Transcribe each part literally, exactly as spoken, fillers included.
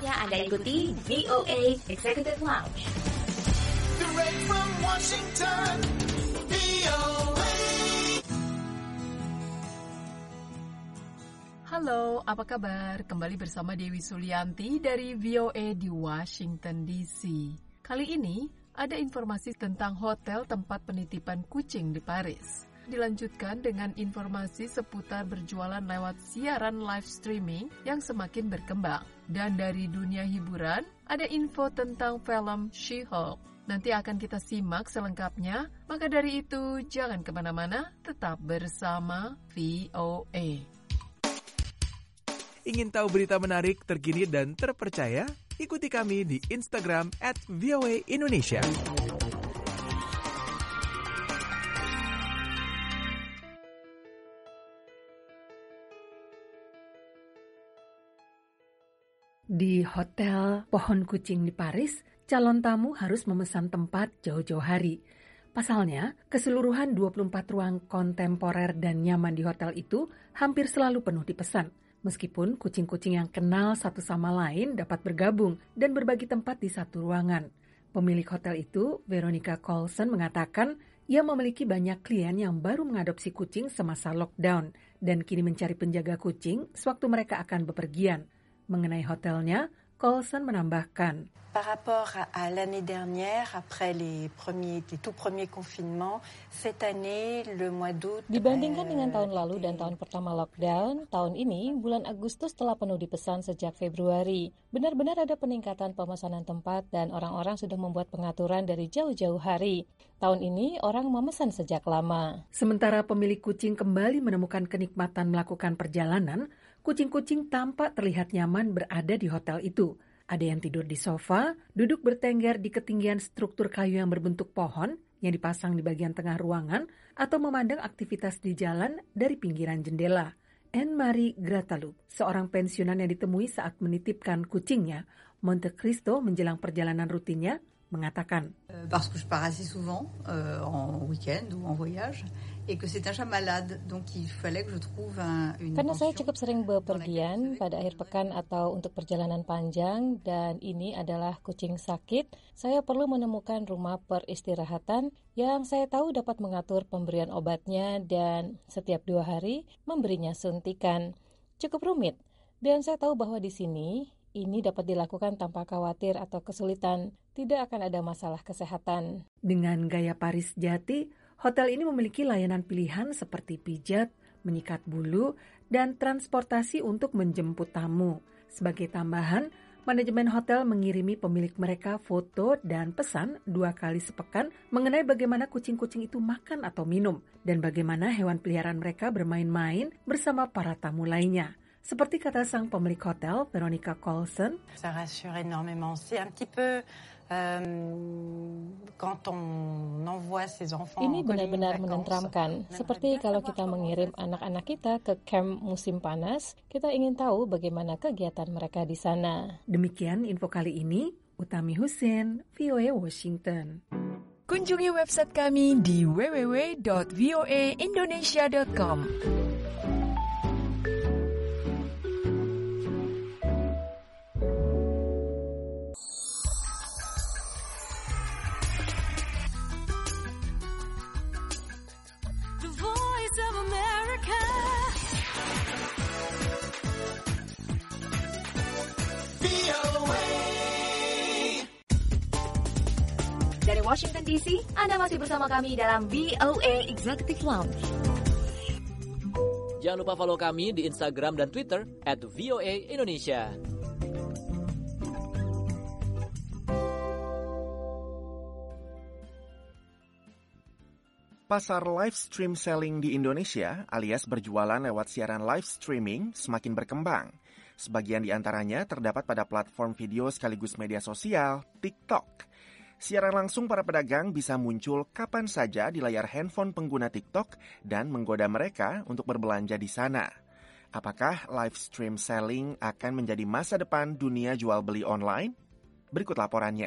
Saatnya Anda ikuti V O A Executive Lounge. Direct from Washington, V O A. Halo, apa kabar? Kembali bersama Dewi Sulianti dari V O A di Washington D C. Kali ini ada informasi tentang hotel tempat penitipan kucing di Paris. Dilanjutkan dengan informasi seputar berjualan lewat siaran live streaming yang semakin berkembang. Dan dari dunia hiburan, ada info tentang film She-Hulk. Nanti akan kita simak selengkapnya, maka dari itu jangan kemana-mana, tetap bersama V O A. Ingin tahu berita menarik, terkini, dan terpercaya? Ikuti kami di Instagram at V O A Indonesia. Di Hotel Pohon Kucing di Paris, calon tamu harus memesan tempat jauh-jauh hari. Pasalnya, keseluruhan dua puluh empat ruang kontemporer dan nyaman di hotel itu hampir selalu penuh dipesan. Meskipun kucing-kucing yang kenal satu sama lain dapat bergabung dan berbagi tempat di satu ruangan. Pemilik hotel itu, Veronica Coulson, mengatakan ia memiliki banyak klien yang baru mengadopsi kucing semasa lockdown dan kini mencari penjaga kucing sewaktu mereka akan bepergian. Mengenai hotelnya, Coulson menambahkan, Par rapport à l'année dernière, après les premiers, les tout premiers confinements, cette année, le mois d'août... Dibandingkan dengan tahun lalu dan tahun pertama lockdown, tahun ini bulan Agustus telah penuh dipesan sejak Februari. Benar-benar ada peningkatan pemesanan tempat dan orang-orang sudah membuat pengaturan dari jauh-jauh hari. Tahun ini orang memesan sejak lama. Sementara pemilik kucing kembali menemukan kenikmatan melakukan perjalanan, kucing-kucing tampak terlihat nyaman berada di hotel itu. Ada yang tidur di sofa, duduk bertengger di ketinggian struktur kayu yang berbentuk pohon yang dipasang di bagian tengah ruangan, atau memandang aktivitas di jalan dari pinggiran jendela. Anne-Marie Grataloup, seorang pensiunan yang ditemui saat menitipkan kucingnya, Monte Cristo menjelang perjalanan rutinnya, mengatakan, Parce que je pars assez souvent euh, en week-end ou en voyage et que c'est un chat malade, donc il fallait que je trouve un, une Karena saya pension cukup sering bepergian pada akhir pekan atau untuk perjalanan panjang dan ini adalah kucing sakit, saya perlu menemukan rumah peristirahatan yang saya tahu dapat mengatur pemberian obatnya dan setiap dua hari memberinya suntikan. Cukup rumit dan saya tahu bahwa di sini ini dapat dilakukan tanpa khawatir atau kesulitan. Tidak akan ada masalah kesehatan. Dengan gaya Paris jati, hotel ini memiliki layanan pilihan seperti pijat, menyikat bulu, dan transportasi untuk menjemput tamu. Sebagai tambahan, manajemen hotel mengirimi pemilik mereka foto dan pesan dua kali sepekan mengenai bagaimana kucing-kucing itu makan atau minum, dan bagaimana hewan peliharaan mereka bermain-main bersama para tamu lainnya. Seperti kata sang pemilik hotel, Veronica Coulson, Ça rassure énormément. C'est un petit peu euh, quand on envoie ses enfants. Ini benar-benar menenteramkan. Seperti kalau kita mengirim anak-anak kita ke camp musim panas, kita ingin tahu bagaimana kegiatan mereka di sana. Demikian info kali ini, Utami Husin, V O A Washington. Kunjungi website kami di w w w dot v o a indonesia dot com. Dari Washington D C, Anda masih bersama kami dalam V O A Executive Lounge. Jangan lupa follow kami di Instagram dan Twitter at V O A Indonesia. Pasar live stream selling di Indonesia alias berjualan lewat siaran live streaming semakin berkembang. Sebagian di antaranya terdapat pada platform video sekaligus media sosial, TikTok. Siaran langsung para pedagang bisa muncul kapan saja di layar handphone pengguna TikTok dan menggoda mereka untuk berbelanja di sana. Apakah live stream selling akan menjadi masa depan dunia jual beli online? Berikut laporannya.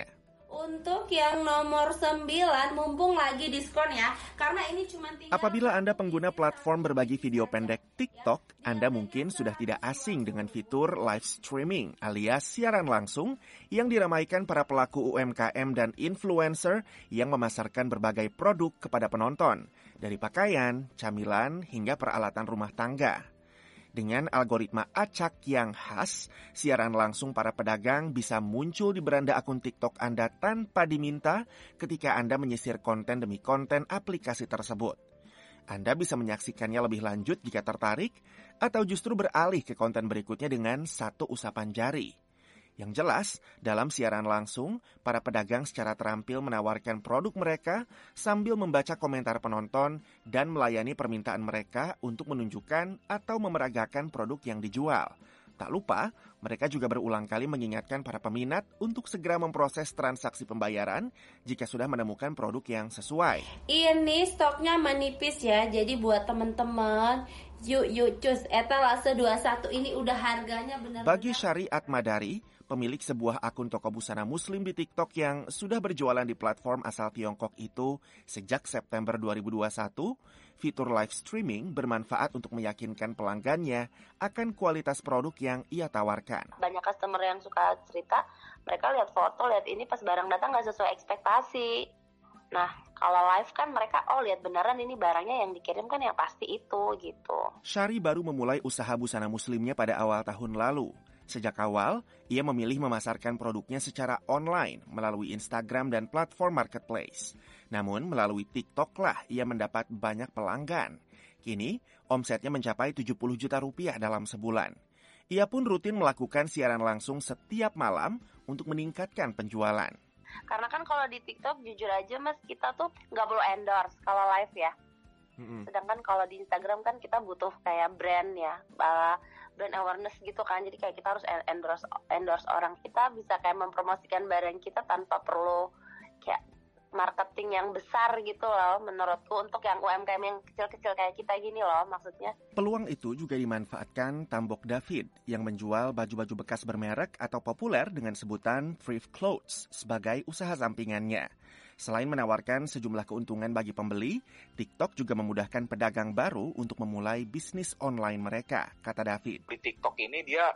Untuk yang nomor sembilan, mumpung lagi diskon ya, karena ini cuma tinggal... Apabila Anda pengguna platform berbagi video pendek TikTok, Anda mungkin sudah tidak asing dengan fitur live streaming alias siaran langsung yang diramaikan para pelaku U M K M dan influencer yang memasarkan berbagai produk kepada penonton, dari pakaian, camilan, hingga peralatan rumah tangga. Dengan algoritma acak yang khas, siaran langsung para pedagang bisa muncul di beranda akun TikTok Anda tanpa diminta ketika Anda menyisir konten demi konten aplikasi tersebut. Anda bisa menyaksikannya lebih lanjut jika tertarik, atau justru beralih ke konten berikutnya dengan satu usapan jari. Yang jelas, dalam siaran langsung, para pedagang secara terampil menawarkan produk mereka sambil membaca komentar penonton dan melayani permintaan mereka untuk menunjukkan atau memeragakan produk yang dijual. Tak lupa, mereka juga berulang kali mengingatkan para peminat untuk segera memproses transaksi pembayaran jika sudah menemukan produk yang sesuai. Ini stoknya menipis ya, jadi buat teman-teman, yuk yuk cus, eta lase dua puluh satu ini udah harganya benar-benar. Bagi Syariat Madari, pemilik sebuah akun toko busana muslim di TikTok yang sudah berjualan di platform asal Tiongkok itu sejak September dua ribu dua puluh satu, fitur live streaming bermanfaat untuk meyakinkan pelanggannya akan kualitas produk yang ia tawarkan. Banyak customer yang suka cerita, mereka lihat foto, lihat ini pas barang datang nggak sesuai ekspektasi. Nah, kalau live kan mereka, oh lihat beneran ini barangnya yang dikirim kan yang pasti itu gitu. Syari baru memulai usaha busana muslimnya pada awal tahun lalu. Sejak awal, ia memilih memasarkan produknya secara online melalui Instagram dan platform marketplace. Namun, melalui TikTok lah ia mendapat banyak pelanggan. Kini, omsetnya mencapai tujuh puluh juta rupiah dalam sebulan. Ia pun rutin melakukan siaran langsung setiap malam untuk meningkatkan penjualan. Karena kan kalau di TikTok, jujur aja mas, kita tuh nggak perlu endorse kalau live ya. Mm-hmm. Sedangkan kalau di Instagram kan kita butuh kayak brand ya, uh, brand awareness gitu kan. Jadi kayak kita harus endorse endorse orang. Kita bisa kayak mempromosikan barang kita tanpa perlu kayak marketing yang besar gitu loh menurutku, untuk yang U M K M yang kecil-kecil kayak kita gini loh maksudnya. Peluang itu juga dimanfaatkan Tambok David yang menjual baju-baju bekas bermerek atau populer dengan sebutan thrift clothes sebagai usaha sampingannya. Selain menawarkan sejumlah keuntungan bagi pembeli, TikTok juga memudahkan pedagang baru untuk memulai bisnis online mereka, kata David. Di TikTok ini dia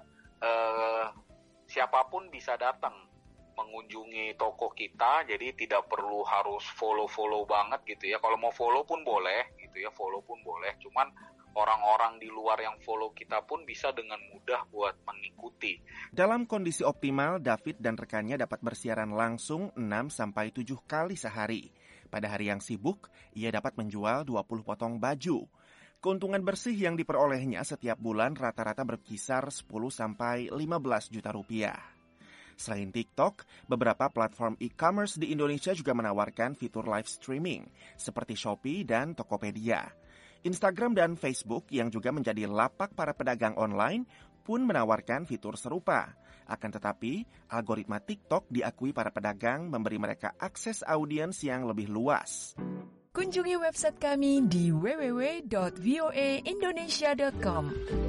uh, siapapun bisa datang mengunjungi toko kita, jadi tidak perlu harus follow-follow banget gitu ya. Kalau mau follow pun boleh gitu ya, follow pun boleh. Cuman orang-orang di luar yang follow kita pun bisa dengan mudah buat mengikuti. Dalam kondisi optimal, David dan rekannya dapat bersiaran langsung enam sampai tujuh kali sehari. Pada hari yang sibuk, ia dapat menjual dua puluh potong baju. Keuntungan bersih yang diperolehnya setiap bulan rata-rata berkisar sepuluh sampai lima belas juta rupiah. Selain TikTok, beberapa platform e-commerce di Indonesia juga menawarkan fitur live streaming, seperti Shopee dan Tokopedia. Instagram dan Facebook yang juga menjadi lapak para pedagang online pun menawarkan fitur serupa. Akan tetapi, algoritma TikTok diakui para pedagang memberi mereka akses audiens yang lebih luas. Kunjungi website kami di w w w dot v o a indonesia dot com.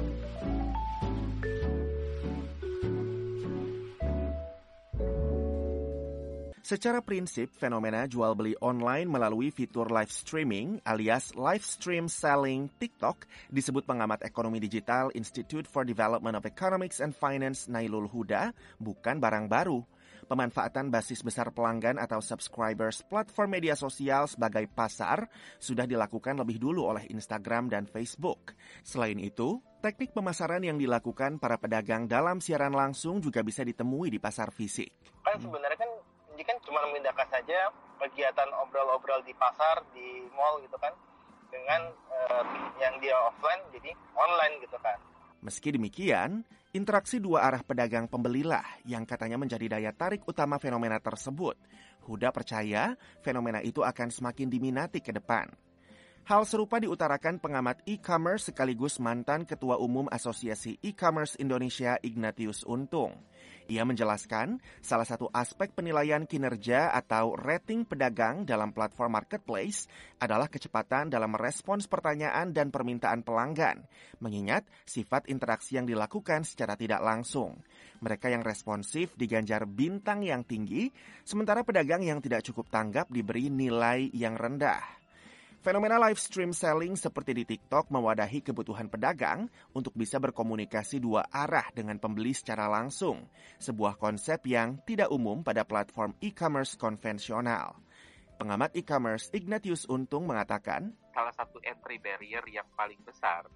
Secara prinsip, fenomena jual beli online melalui fitur live streaming alias live stream selling TikTok disebut pengamat ekonomi digital Institute for Development of Economics and Finance Nailul Huda bukan barang baru. Pemanfaatan basis besar pelanggan atau subscribers platform media sosial sebagai pasar sudah dilakukan lebih dulu oleh Instagram dan Facebook. Selain itu, teknik pemasaran yang dilakukan para pedagang dalam siaran langsung juga bisa ditemui di pasar fisik. Kan sebenarnya kan ini kan cuma memindahkan saja kegiatan obrol-obrol di pasar, di mall gitu kan, dengan uh, yang dia offline jadi online gitu kan. Meski demikian, interaksi dua arah pedagang pembelilah yang katanya menjadi daya tarik utama fenomena tersebut. Huda percaya fenomena itu akan semakin diminati ke depan. Hal serupa diutarakan pengamat e-commerce sekaligus mantan Ketua Umum Asosiasi E-commerce Indonesia Ignatius Untung. Ia menjelaskan salah satu aspek penilaian kinerja atau rating pedagang dalam platform marketplace adalah kecepatan dalam merespons pertanyaan dan permintaan pelanggan, mengingat sifat interaksi yang dilakukan secara tidak langsung. Mereka yang responsif diganjar bintang yang tinggi, sementara pedagang yang tidak cukup tanggap diberi nilai yang rendah. Fenomena live stream selling seperti di TikTok mewadahi kebutuhan pedagang untuk bisa berkomunikasi dua arah dengan pembeli secara langsung, sebuah konsep yang tidak umum pada platform e-commerce konvensional. Pengamat e-commerce Ignatius Untung mengatakan, salah satu entry barrier yang paling besar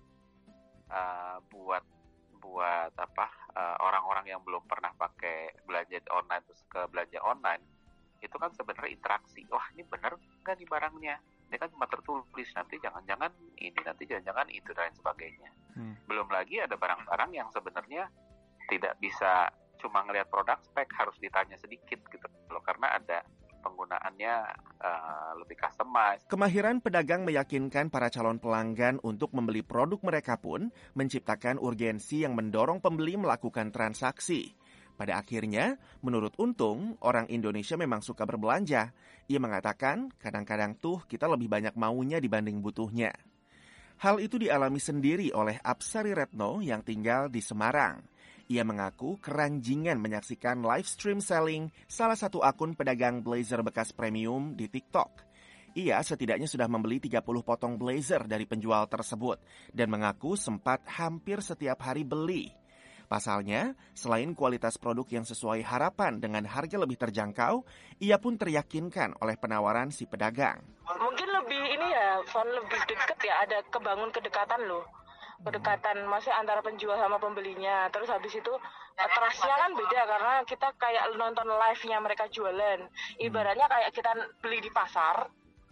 uh, buat buat apa uh, orang-orang yang belum pernah pakai belanja online terus ke belanja online itu kan sebenarnya interaksi. Wah, ini benar nggak nih barangnya? Ini kan cuma tertulis, nanti jangan-jangan ini, nanti jangan-jangan itu, dan lain sebagainya. Hmm. Belum lagi ada barang-barang yang sebenarnya tidak bisa cuma ngelihat produk spek, harus ditanya sedikit gitu loh, karena ada penggunaannya uh, lebih customized. Kemahiran pedagang meyakinkan para calon pelanggan untuk membeli produk mereka pun menciptakan urgensi yang mendorong pembeli melakukan transaksi. Pada akhirnya, menurut Untung, orang Indonesia memang suka berbelanja. Ia mengatakan, kadang-kadang tuh kita lebih banyak maunya dibanding butuhnya. Hal itu dialami sendiri oleh Apsari Retno yang tinggal di Semarang. Ia mengaku keranjingan menyaksikan live stream selling salah satu akun pedagang blazer bekas premium di TikTok. Ia setidaknya sudah membeli tiga puluh potong blazer dari penjual tersebut dan mengaku sempat hampir setiap hari beli. Pasalnya, selain kualitas produk yang sesuai harapan dengan harga lebih terjangkau, ia pun teryakinkan oleh penawaran si pedagang. Mungkin lebih ini ya, Van, lebih dekat ya, ada kebangun kedekatan loh. Kedekatan masih antara penjual sama pembelinya. Terus habis itu trust-nya kan beda karena kita kayak nonton live-nya mereka jualan. Ibaratnya kayak kita beli di pasar.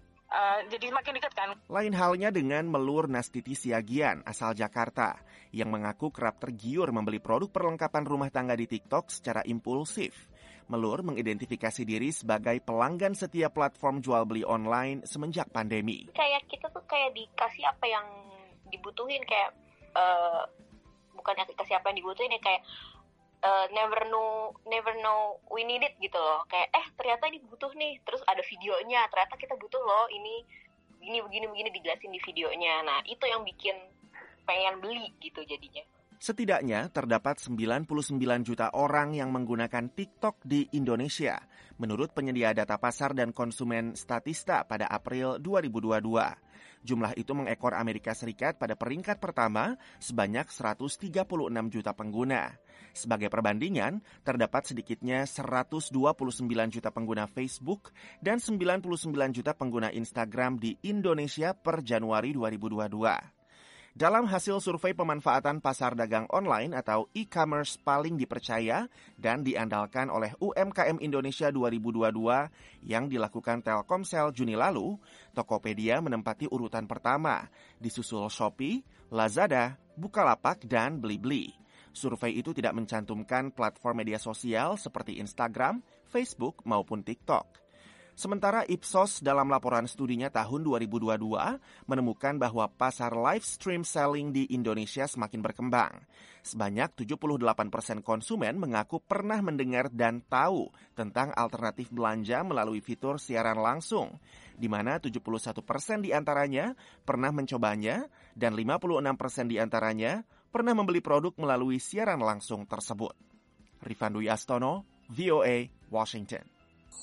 Uh, jadi makin dekat kan. Lain halnya dengan Melur Nastiti Siagian asal Jakarta yang mengaku kerap tergiur membeli produk perlengkapan rumah tangga di TikTok secara impulsif. Melur mengidentifikasi diri sebagai pelanggan setiap platform jual beli online semenjak pandemi. Kayak kita tuh kayak dikasih apa yang dibutuhin, kayak uh, bukan dikasih apa yang dibutuhin ya, kayak Uh, never know never know we need it gitu loh, kayak eh ternyata ini butuh nih, terus ada videonya, ternyata kita butuh loh ini begini begini begini dijelasin di videonya. Nah itu yang bikin pengen beli gitu jadinya. Setidaknya terdapat sembilan puluh sembilan juta orang yang menggunakan TikTok di Indonesia menurut penyedia data pasar dan konsumen Statista pada April dua ribu dua puluh dua. Jumlah itu mengekor Amerika Serikat pada peringkat pertama sebanyak seratus tiga puluh enam juta pengguna. Sebagai perbandingan, terdapat sedikitnya seratus dua puluh sembilan juta pengguna Facebook dan sembilan puluh sembilan juta pengguna Instagram di Indonesia per Januari dua ribu dua puluh dua. Dalam hasil survei pemanfaatan pasar dagang online atau e-commerce paling dipercaya dan diandalkan oleh U M K M Indonesia dua ribu dua puluh dua yang dilakukan Telkomsel Juni lalu, Tokopedia menempati urutan pertama, disusul Shopee, Lazada, Bukalapak, dan Blibli. Survei itu tidak mencantumkan platform media sosial seperti Instagram, Facebook, maupun TikTok. Sementara Ipsos dalam laporan studinya tahun dua ribu dua puluh dua menemukan bahwa pasar live stream selling di Indonesia semakin berkembang. Sebanyak tujuh puluh delapan persen konsumen mengaku pernah mendengar dan tahu tentang alternatif belanja melalui fitur siaran langsung, di mana tujuh puluh satu persen diantaranya pernah mencobanya dan lima puluh enam persen diantaranya pernah membeli produk melalui siaran langsung tersebut. Rifan Dwi Astono, V O A, Washington.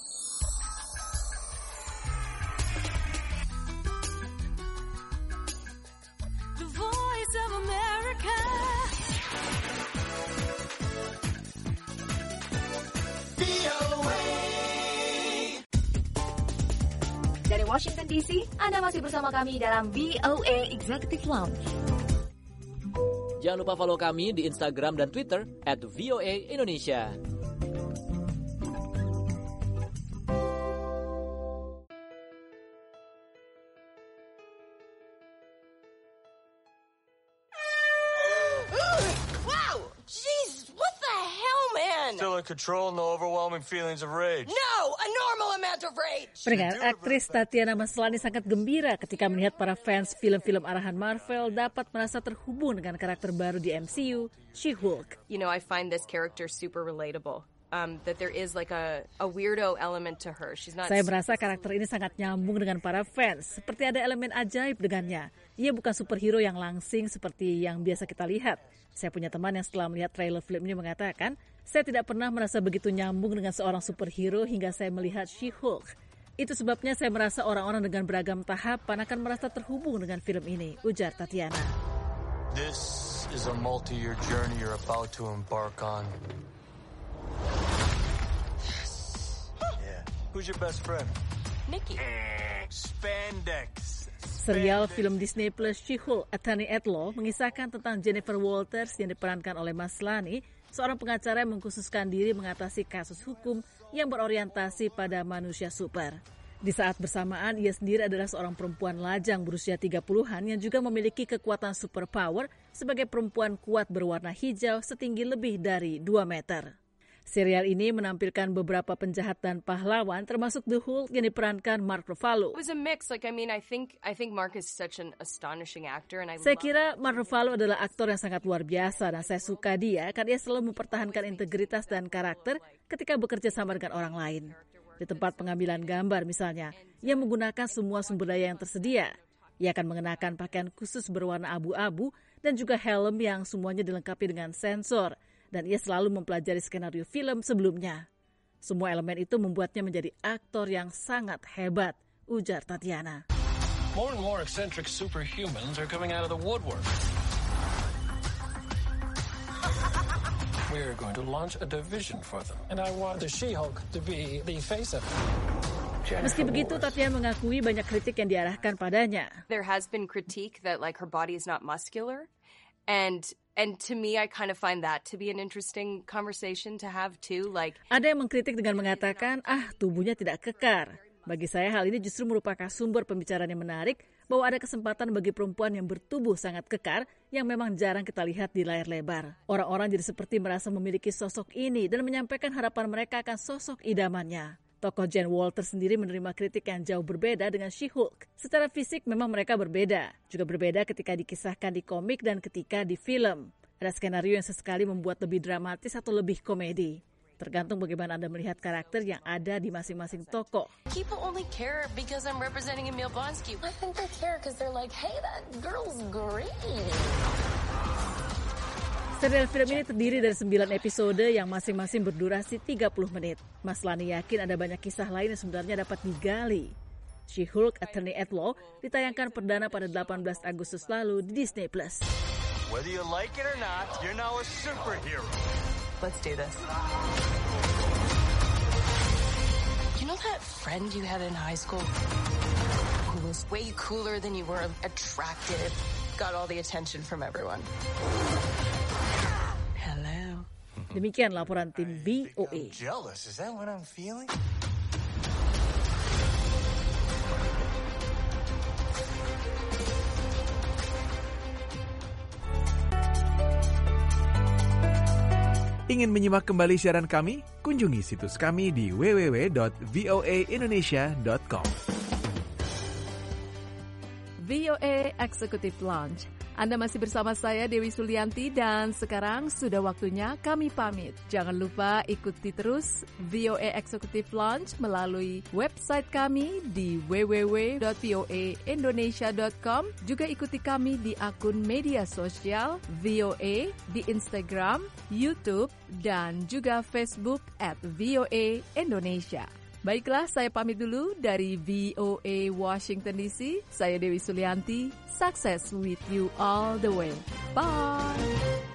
Dari Washington D C, Anda masih bersama kami dalam V O A Executive Lounge. Jangan lupa follow kami di Instagram dan Twitter at V O A Indonesia. Wow! Jesus, what the hell, man? So control her control and the overwhelming feelings of rage. No, a normal amount of rage. Pendengar, aktris Tatiana Maslany sangat gembira ketika melihat para fans film-film arahan Marvel dapat merasa terhubung dengan karakter baru di M C U, She-Hulk. You know, I find this character super relatable. Um, that there is like a, a weirdo element to her. She's not. Saya merasa karakter ini sangat nyambung dengan para fans. Seperti ada elemen ajaib dengannya. Ia bukan superhero yang langsing seperti yang biasa kita lihat. Saya punya teman yang setelah melihat trailer film ini mengatakan, saya tidak pernah merasa begitu nyambung dengan seorang superhero hingga saya melihat She-Hulk. Itu sebabnya saya merasa orang-orang dengan beragam tahapan akan merasa terhubung dengan film ini, ujar Tatiana. This is a multi-year journey you're about to embark on. Yes. Yeah. Who's your best friend? Nikki. Spandex. Serial film Disney Plus She-Hulk, Attorney at Law mengisahkan tentang Jennifer Walters yang diperankan oleh Maslany, seorang pengacara yang mengkhususkan diri mengatasi kasus hukum yang berorientasi pada manusia super. Di saat bersamaan, ia sendiri adalah seorang perempuan lajang berusia tiga puluhan yang juga memiliki kekuatan superpower sebagai perempuan kuat berwarna hijau setinggi lebih dari dua meter. Serial ini menampilkan beberapa penjahat dan pahlawan, termasuk The Hulk yang diperankan Mark Ruffalo. It was a mix. Like I mean, I think I think Mark is such an astonishing actor, and I. Saya kira Mark Ruffalo adalah aktor yang sangat luar biasa dan saya suka dia karena dia selalu mempertahankan integritas dan karakter ketika bekerja sama dengan orang lain. Di tempat pengambilan gambar misalnya, ia menggunakan semua sumber daya yang tersedia. Ia akan mengenakan pakaian khusus berwarna abu-abu dan juga helm yang semuanya dilengkapi dengan sensor. Dan ia selalu mempelajari skenario film sebelumnya. Semua elemen itu membuatnya menjadi aktor yang sangat hebat, ujar Tatiana. More and more eccentric superhumans are coming out of the woodwork. We are going to launch a division for them, and I want the She-Hulk to be the face of it. Meski begitu, Tatiana mengakui banyak kritik yang diarahkan padanya. There has been critique that like her body is not muscular, and and to me I kind of find that to be an interesting conversation to have too. Like ada yang mengkritik dengan mengatakan, ah tubuhnya tidak kekar. Bagi saya hal ini justru merupakan sumber pembicaraan yang menarik bahwa ada kesempatan bagi perempuan yang bertubuh sangat kekar yang memang jarang kita lihat di layar lebar. Orang-orang jadi seperti merasa memiliki sosok ini dan menyampaikan harapan mereka akan sosok idamannya. Tokoh Jen Walters sendiri menerima kritik yang jauh berbeda dengan She-Hulk. Secara fisik memang mereka berbeda. Juga berbeda ketika dikisahkan di komik dan ketika di film. Ada skenario yang sesekali membuat lebih dramatis atau lebih komedi. Tergantung bagaimana Anda melihat karakter yang ada di masing-masing tokoh. People only care because I'm representing Emil Blonsky. I think they care because they're like, hey, that girl's great. Serial film ini terdiri dari sembilan episode yang masing-masing berdurasi tiga puluh menit. Maslany yakin ada banyak kisah lain yang sebenarnya dapat digali. She-Hulk, Attorney at Law ditayangkan perdana pada delapan belas Agustus lalu di Disney Plus. Whether you like it or not, you're now a superhero. Let's do this. You know that friend you had in high school who was way cooler than you were, attractive, got all the attention from everyone? Hello. Demikian laporan tim V O A. Jealous, is that what I'm feeling? Ingin menyimak kembali siaran kami? Kunjungi situs kami di w w w dot v o a indonesia dot com. V O A Executive Lounge. Anda masih bersama saya Dewi Sulianti dan sekarang sudah waktunya kami pamit. Jangan lupa ikuti terus V O A Executive Lounge melalui website kami di w w w dot v o a indonesia dot com. Juga ikuti kami di akun media sosial V O A di Instagram, YouTube, dan juga Facebook at V O A Indonesia. Baiklah, saya pamit dulu dari V O A Washington D C. Saya Dewi Sulianti. Success with you all the way. Bye!